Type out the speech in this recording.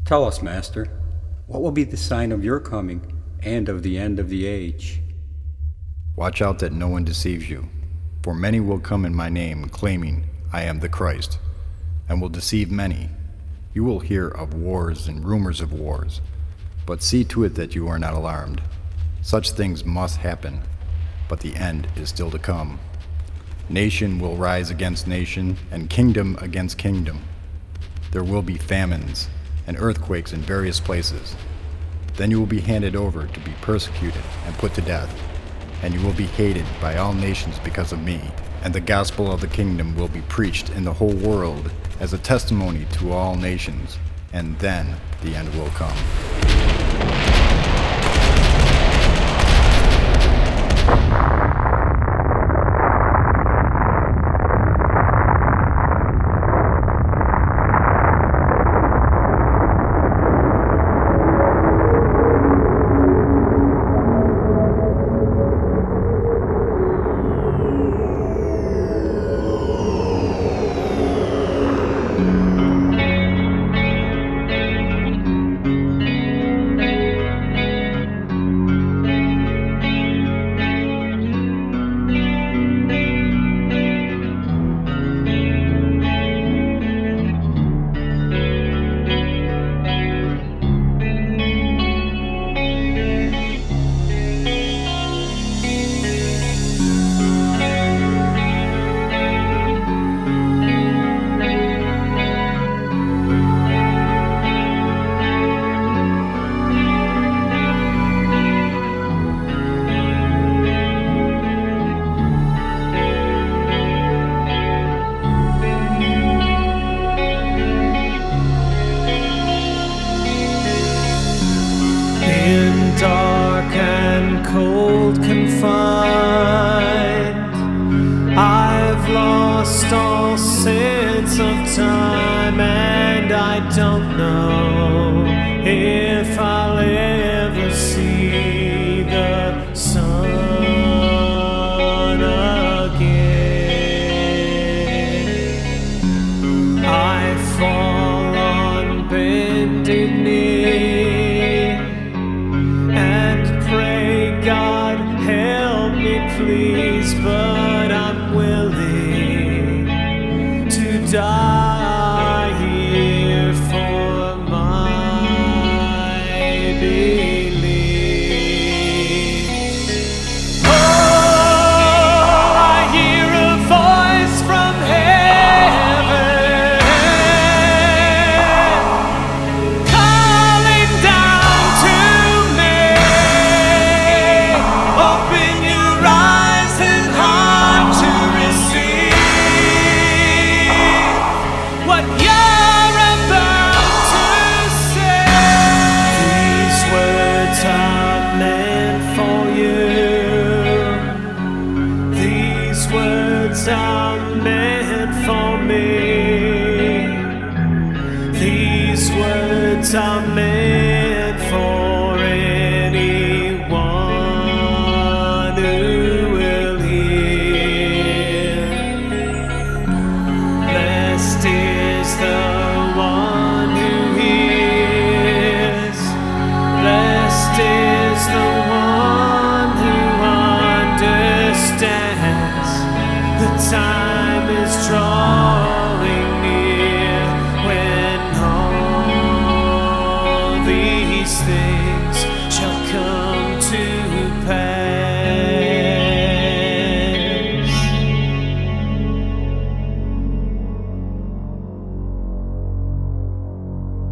Tell us, Master, what will be the sign of your coming and of the end of the age? Watch out that no one deceives you, for many will come in my name, claiming, I am the Christ, and will deceive many. You will hear of wars and rumors of wars, but see to it that you are not alarmed. Such things must happen, but the end is still to come. Nation will rise against nation, and kingdom against kingdom. There will be famines and earthquakes in various places. Then you will be handed over to be persecuted and put to death, and you will be hated by all nations because of me. And the gospel of the kingdom will be preached in the whole world as a testimony to all nations, and then the end will come. Dark and cold confined, I've lost all sense of time, and I don't know if I'll ever see the sun again. I fall on bended knee and pray, God, help me please, but I'm willing to die here for my belief. Oh, I hear a voice from heaven calling down to me. Open your eyes and heart to receive what you're about to say. These words are meant for you. These words are meant for me. These words are meant for anyone who will hear. Blessed is the one who hears. Blessed is the one who understands the time